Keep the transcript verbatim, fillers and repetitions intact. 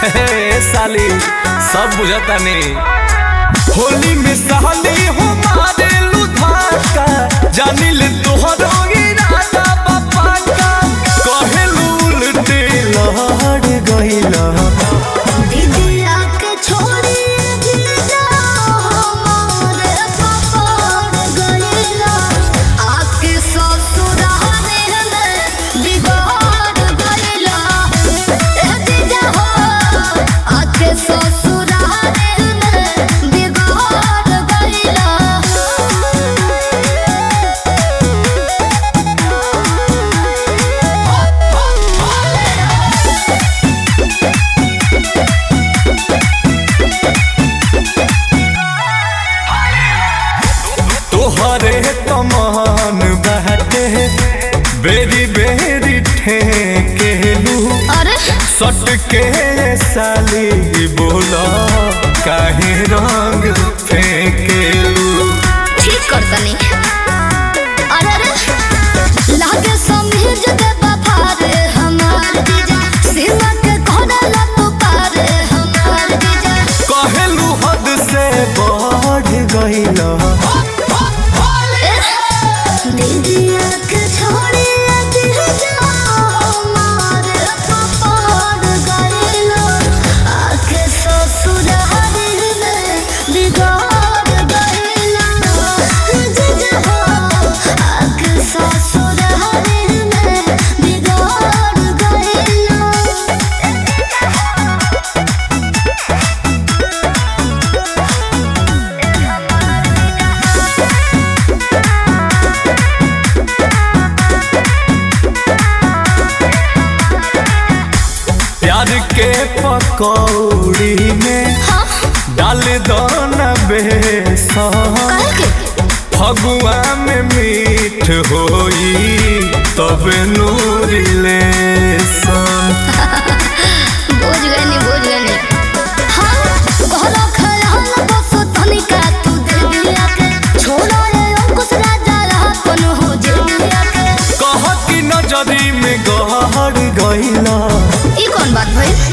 साली सब बुझता नहीं। होली में साली हो मारे लुधाका जानी ले तोहरो इरादा बापा का कहेलू उल्टे लहड़ गइला दीदिया के छोड़ी गिरजा हमारे पपड़ गइला आके ससुराले में बिगाड़ गइला ए दीदा हो आके ससुराले में बिगाड़ गइला। तोहरे तमान बहते बेरी बेरी ठेकेलू अरे सट के साली बोला काहे रंग फेंकेलू। ठीक करतनी अरे अरे लागे समझ दे बफारे हमार जीजा सीमा के कोडला तो पारे हमार जीजा कहेलू हद से बढ़ गइला दीदिया के छोड़ी गिरजा हमारे पपड़ गइला आके ससुराले में बिगाड़ गइला जीजा हो आके ससुराले में बिगाड़ गइला। प्यार के पकौड़ी में डाल दो न बेसन काहे के फगुआ में मीठ होई तब नूरी लेसन। बुझ गनी बुझ गनी हाँ घरो खयाल बस तनिका तू दे दिया के छोड़ा रे अंकुश राजा रहा कौन हो जे दिया के कह की नजरी में गहर गइला ई कौन बात भइल।